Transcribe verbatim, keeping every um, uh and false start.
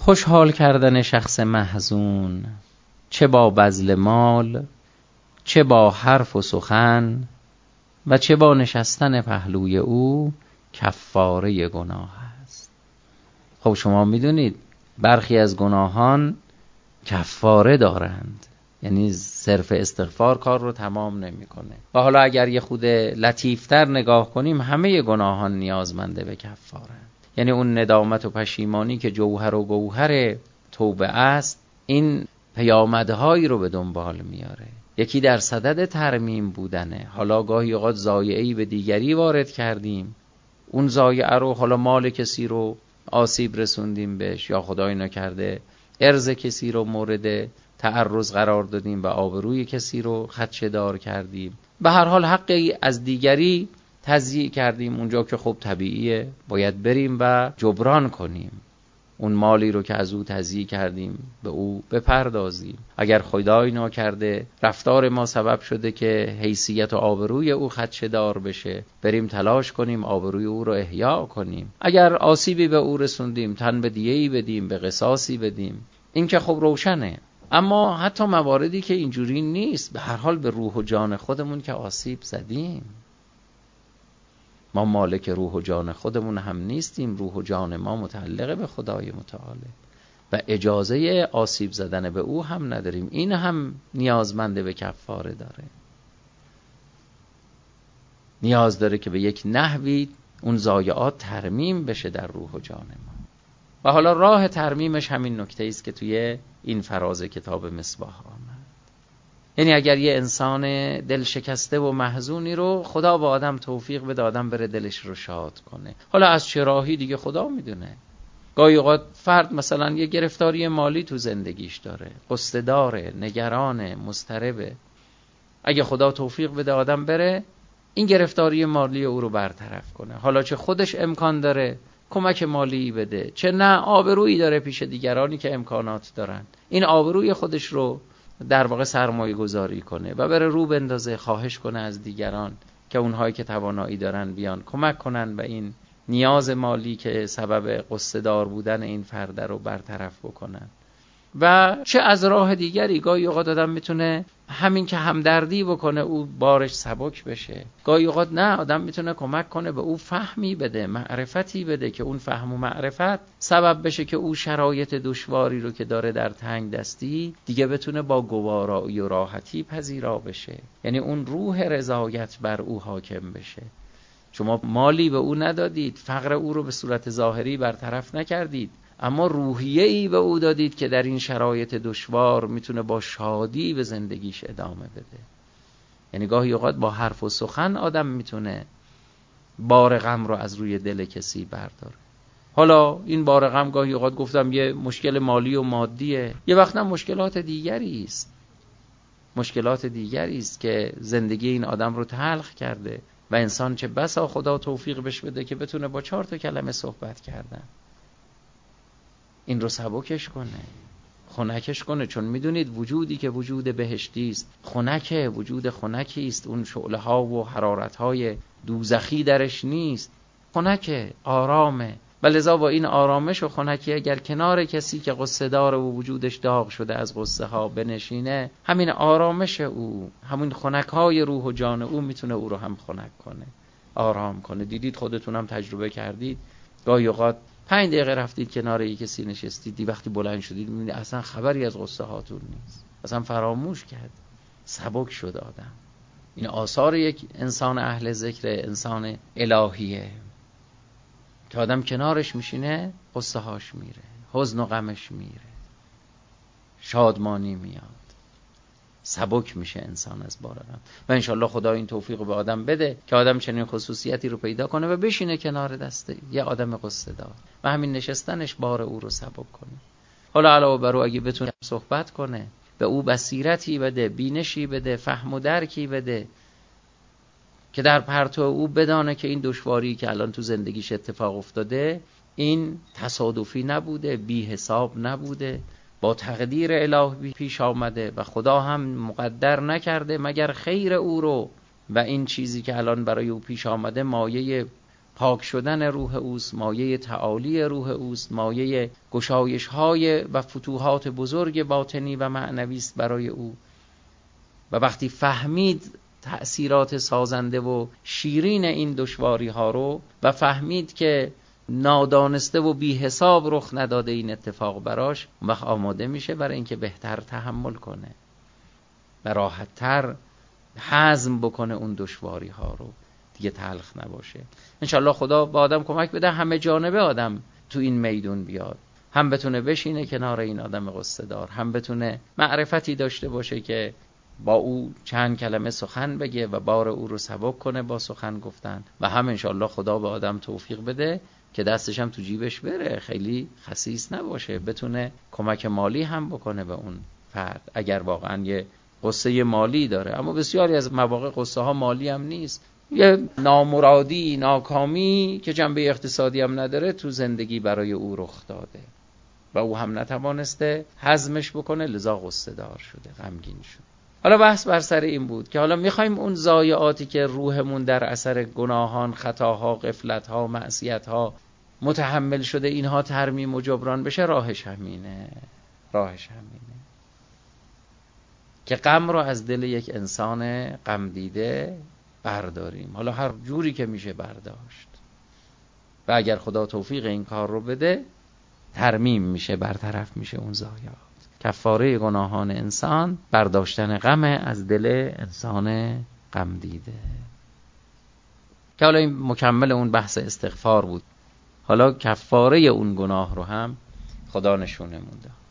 خوشحال کردن شخص محزون، چه با بذل مال، چه با حرف و سخن و چه با نشستن پهلوی او، کفاره گناه است. خب شما میدونید برخی از گناهان کفاره دارند، یعنی صرف استغفار کار رو تمام نمیکنه. و حالا اگر یه خود لطیفتر نگاه کنیم، همه گناهان نیازمنده به کفاره. یعنی اون ندامت و پشیمانی که جوهر و گوهر توبه است، این پیامدهایی رو به دنبال میاره. یکی در صدد ترمیم بودنه. حالا گاهی اوقات ضایعه‌ای به دیگری وارد کردیم، اون ضایعه رو، حالا مال کسی رو آسیب رسوندیم بهش، یا خدای نکرده ارز کسی رو مورد تعرض قرار دادیم و آبروی کسی رو خدشه‌دار کردیم. به هر حال حقی از دیگری تضییع کردیم، اونجا که خب طبیعیه باید بریم و جبران کنیم. اون مالی رو که از او تضییع کردیم به او بپردازیم. اگر خدای ناکرده رفتار ما سبب شده که حیثیت و آبروی او خدشه‌دار بشه، بریم تلاش کنیم آبروی او رو احیا کنیم. اگر آسیبی به او رسوندیم، تن به دیه‌ای بدیم، به قصاصی بدیم. این که خب روشنه. اما حتی مواردی که اینجوری نیست، به هر حال به روح و جان خودمون که آسیب زدیم. ما مالک روح و جان خودمون هم نیستیم، روح و جان ما متعلق به خدای متعاله و اجازه آسیب زدن به او هم نداریم. این هم نیازمنده به کفاره داره، نیاز داره که به یک نحوی اون ضایعات ترمیم بشه در روح و جان ما. و حالا راه ترمیمش همین نکته است که توی این فراز کتاب مصباح آمد. یعنی اگر یه انسان دل شکسته و محزونی رو خدا به آدم توفیق بده، آدم بره دلش رو شاد کنه، حالا از چه راهی دیگه خدا میدونه. گاهی اوقات فرد مثلا یه گرفتاری مالی تو زندگیش داره، قصه داره، نگرانه، مضطربه. اگه خدا توفیق بده آدم بره این گرفتاری مالی او رو برطرف کنه، حالا چه خودش امکان داره کمک مالی بده، چه نه آبرویی داره پیش دیگرانی که امکانات دارن، این آبروی خودش رو در واقع سرمایه گذاری کنه و بره رو بندازه، خواهش کنه از دیگران که اونهایی که توانایی دارن بیان کمک کنن و این نیاز مالی که سبب قصه دار بودن این فرد رو برطرف بکنن. و چه از راه دیگری، گاهی اوقات آدم میتونه همین که همدردی بکنه او بارش سبک بشه، گاهی اوقات نه، آدم میتونه کمک کنه به او فهمی بده، معرفتی بده که اون فهم و معرفت سبب بشه که او شرایط دشواری رو که داره در تنگ دستی دیگه بتونه با گوارایی و راحتی پذیرا بشه. یعنی اون روح رضایت بر او حاکم بشه. شما مالی به او ندادید، فقر او رو به صورت ظاهری برطرف نکردید، اما روحیه‌ای به او دادید که در این شرایط دشوار میتونه با شادی به زندگیش ادامه بده. یعنی گاهی اوقات با حرف و سخن آدم میتونه بار غم رو از روی دل کسی برداره. حالا این بار غم گاهی اوقات گفتم یه مشکل مالی و مادیه، یه وقت هم مشکلات دیگری است. مشکلات دیگری است که زندگی این آدم رو تلخ کرده و انسان چه بسا خدا توفیق بهش بده که بتونه با چهار تا کلمه صحبت کردن این رو سبکش کنه، خنکش کنه. چون میدونید وجودی که وجود بهشتی است خنکه، وجود خنکی است، اون شعله ها و حرارت های دوزخی درش نیست، خنکه، آرامه. و لذا با این آرامش و خنکی اگر کنار کسی که قصه داره و وجودش داغ شده از قصه ها بنشینه، همین آرامش او، همین خنک های روح و جان او میتونه او رو هم خنک کنه، آرام کنه. دیدید خودتونم تجربه کردید، گاهی اوقات پنج دقیقه رفتید کنار یک کسی نشستید، دی وقتی بلند شدید میبینید اصلا خبری از قصه هاتون نیست، اصلا فراموش کرد، سبک شد آدم. این آثار یک انسان اهل ذکر، انسان الهیه که آدم کنارش میشینه قصه هاش میره، حزن و غمش میره، شادمانی میاد، سبک میشه انسان از بار غم. و انشالله خدا این توفیق به آدم بده که آدم چنین خصوصیتی رو پیدا کنه و بشینه کنار دسته یه آدم قصه دار و همین نشستنش بار او رو سبک کنه. حالا علاوه بر او اگه بتونه صحبت کنه، به او بصیرتی بده، بینشی بده، فهم و درکی بده که در پرتو او بدانه که این دشواری که الان تو زندگیش اتفاق افتاده این تصادفی نبوده، بی حساب نبوده، با تقدیر الهی پیش آمده و خدا هم مقدر نکرده مگر خیر او رو و این چیزی که الان برای او پیش آمده مایه پاک شدن روح اوست، مایه تعالی روح اوست، مایه گشایش های و فتوحات بزرگ باطنی و معنوی است برای او. و وقتی فهمید تأثیرات سازنده و شیرین این دشواری ها رو و فهمید که نادانسته و بی حساب رخ نداده این اتفاق براش، وقت آماده میشه برای اینکه بهتر تحمل کنه و راحت‌تر هضم بکنه اون دشواری ها رو، دیگه تلخ نباشه. انشالله خدا با آدم کمک بده همه جانبه آدم تو این میدون بیاد، هم بتونه بشینه کنار این آدم قصه دار، هم بتونه معرفتی داشته باشه که با او چند کلمه سخن بگه و بار او رو سبک کنه با سخن گفتن، و هم انشالله خدا به آدم توفیق بده که دستش هم تو جیبش بره، خیلی خسیس نباشه، بتونه کمک مالی هم بکنه به اون فرد اگر واقعا یه قصه مالی داره. اما بسیاری از مواقع قصه ها مالی هم نیست، یه نامرادی، ناکامی که جنبه اقتصادی هم نداره تو زندگی برای او رخ داده و او هم نتوانسته هضمش بکنه، لذا قصه دار شده، غمگین شده. حالا بحث بر سر این بود که حالا میخوایم اون ضایعاتی که روحمون در اثر گناهان، خطاها، غفلتها، معصیتها متحمل شده اینها ترمیم و جبران بشه. راهش همینه، راهش همینه که غم رو از دل یک انسان غم دیده برداریم، حالا هر جوری که میشه برداشت، و اگر خدا توفیق این کار رو بده ترمیم میشه، برطرف میشه اون ضایعات. کفاره گناهان انسان برداشتن غم از دل انسان غم دیده، که حالا این مکمل اون بحث استغفار بود. حالا کفاره اون گناه رو هم خدا نشونمون داد.